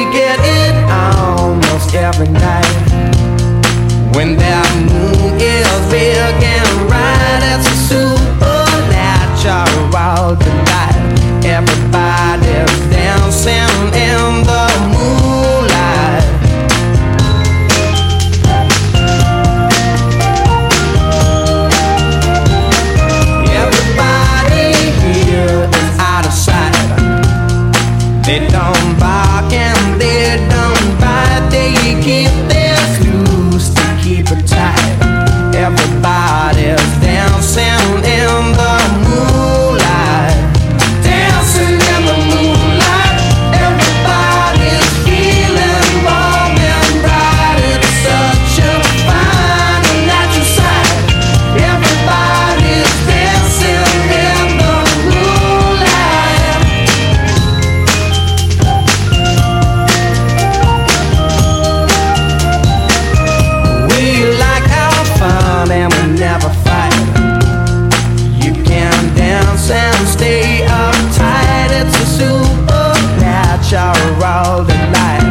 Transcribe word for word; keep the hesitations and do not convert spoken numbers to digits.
get it almost every night. When that moon is big and bright, it's a supernatural delight. Everybody's dancing in the moonlight. Everybody here is out of sight. They don't bark and they don't bite. They keep their clues to keep it tight. Everybody's dancing in the moonlight. Dancing in the moonlight. Everybody's feeling warm and bright. It's such a fine and natural sight. Everybody's dancing in the moonlight. We like our fun and we never fight. You can dance and stay uptight. It's a supernatural delight.